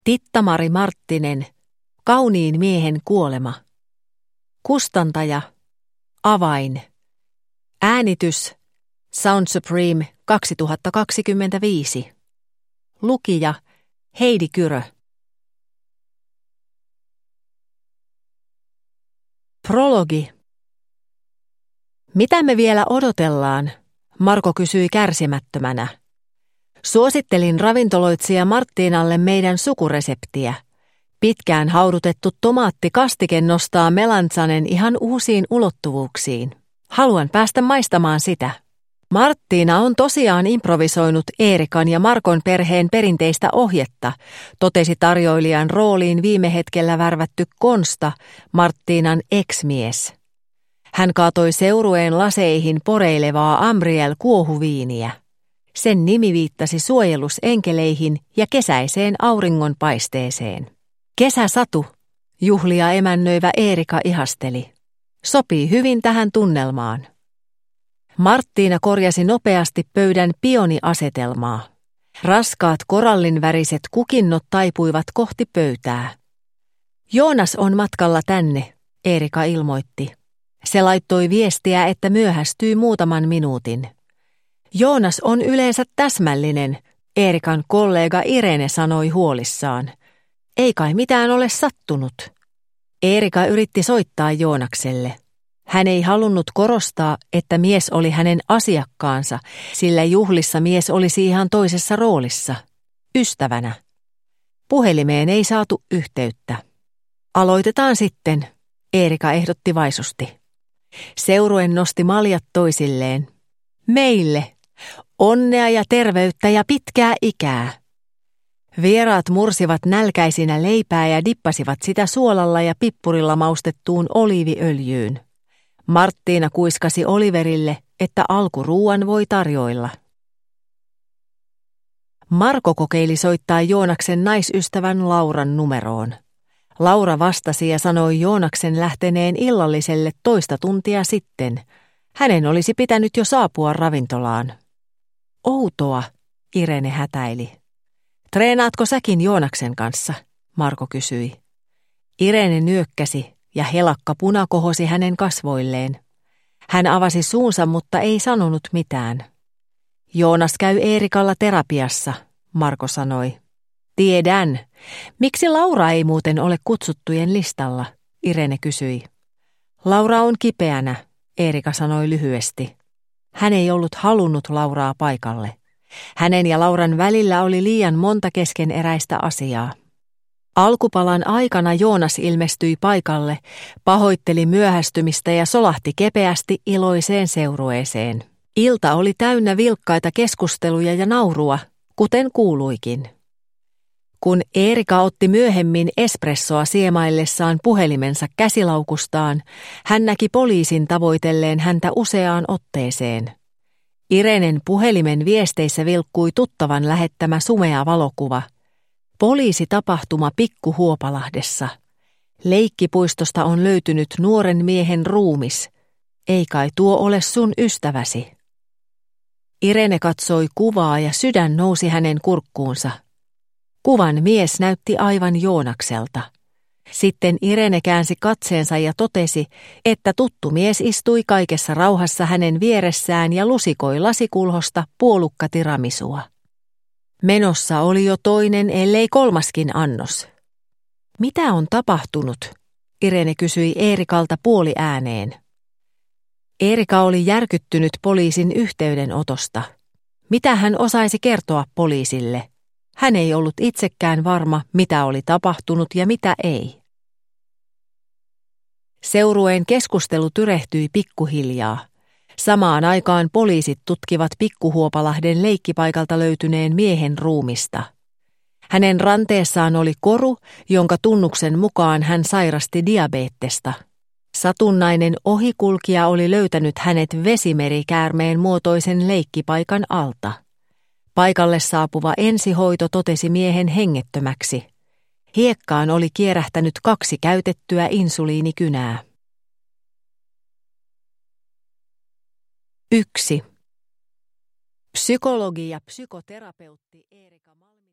Titta-Mari Marttinen, Kauniin miehen kuolema. Kustantaja, Avain. Äänitys, Sound Supreme 2025. Lukija, Heidi Kyrö. Prologi. Mitä me vielä odotellaan? Marko kysyi kärsimättömänä. Suosittelin ravintoloitsija Marttinalle meidän sukureseptiä. Pitkään haudutettu tomaattikastike nostaa melanzanen ihan uusiin ulottuvuuksiin. Haluan päästä maistamaan sitä. Marttiina on tosiaan improvisoinut Eerikan ja Markon perheen perinteistä ohjetta, totesi tarjoilijan rooliin viime hetkellä värvätty Konsta, Marttiinan ex-mies. Hän kaatoi seurueen laseihin poreilevaa Ambriel-kuohuviiniä. Sen nimi viittasi suojelusenkeleihin ja kesäiseen auringonpaisteeseen. Kesäsatu, juhlia emännöivä Eerika ihasteli. Sopii hyvin tähän tunnelmaan. Marttiina korjasi nopeasti pöydän pioniasetelmaa. Raskaat korallinväriset kukinnot taipuivat kohti pöytää. Joonas on matkalla tänne, Eerika ilmoitti. Se laittoi viestiä, että myöhästyy muutaman minuutin. Joonas on yleensä täsmällinen, Eerikan kollega Irene sanoi huolissaan. Ei kai mitään ole sattunut. Eerika yritti soittaa Joonakselle. Hän ei halunnut korostaa, että mies oli hänen asiakkaansa, sillä juhlissa mies olisi ihan toisessa roolissa. Ystävänä. Puhelimeen ei saatu yhteyttä. Aloitetaan sitten, Eerika ehdotti vaisusti. Seuruen nosti maljat toisilleen. Meille. Onnea ja terveyttä ja pitkää ikää. Vieraat mursivat nälkäisinä leipää ja dippasivat sitä suolalla ja pippurilla maustettuun oliiviöljyyn. Marttiina kuiskasi Oliverille, että alkuruuan voi tarjoilla. Marko kokeili soittaa Joonaksen naisystävän Lauran numeroon. Laura vastasi ja sanoi Joonaksen lähteneen illalliselle toista tuntia sitten. Hänen olisi pitänyt jo saapua ravintolaan. Outoa, Irene hätäili. Treenaatko säkin Joonaksen kanssa? Marko kysyi. Irene nyökkäsi ja helakka puna kohosi hänen kasvoilleen. Hän avasi suunsa, mutta ei sanonut mitään. Joonas käy Eerikalla terapiassa, Marko sanoi. Tiedän. Miksi Laura ei muuten ole kutsuttujen listalla? Irene kysyi. Laura on kipeänä, Eerika sanoi lyhyesti. Hän ei ollut halunnut Lauraa paikalle. Hänen ja Lauran välillä oli liian monta keskeneräistä asiaa. Alkupalan aikana Joonas ilmestyi paikalle, pahoitteli myöhästymistä ja solahti kepeästi iloiseen seurueeseen. Ilta oli täynnä vilkkaita keskusteluja ja naurua, kuten kuuluikin. Kun Eerika otti myöhemmin espressoa siemaillessaan puhelimensa käsilaukustaan, hän näki poliisin tavoitelleen häntä useaan otteeseen. Irenen puhelimen viesteissä vilkkui tuttavan lähettämä sumea valokuva. Poliisitapahtuma Pikkuhuopalahdessa. Leikkipuistosta on löytynyt nuoren miehen ruumis. Ei kai tuo ole sun ystäväsi? Irene katsoi kuvaa ja sydän nousi hänen kurkkuunsa. Kuvan mies näytti aivan Joonakselta. Sitten Irene käänsi katseensa ja totesi, että tuttu mies istui kaikessa rauhassa hänen vieressään ja lusikoi lasikulhosta puolukkatiramisua. Menossa oli jo toinen, ellei kolmaskin annos. Mitä on tapahtunut? Irene kysyi Eerikalta puoliääneen. Eerika oli järkyttynyt poliisin yhteydenotosta. Mitä hän osaisi kertoa poliisille? Hän ei ollut itsekään varma, mitä oli tapahtunut ja mitä ei. Seurueen keskustelu tyrehtyi pikkuhiljaa. Samaan aikaan poliisit tutkivat Pikkuhuopalahden leikkipaikalta löytyneen miehen ruumista. Hänen ranteessaan oli koru, jonka tunnuksen mukaan hän sairasti diabeettesta. Satunnainen ohikulkija oli löytänyt hänet vesimerikäärmeen muotoisen leikkipaikan alta. Paikalle saapuva ensihoito totesi miehen hengettömäksi. Hiekkaan oli kierähtänyt 2 käytettyä insuliinikynää. 1. Psykologi ja psykoterapeutti Eerika Malmi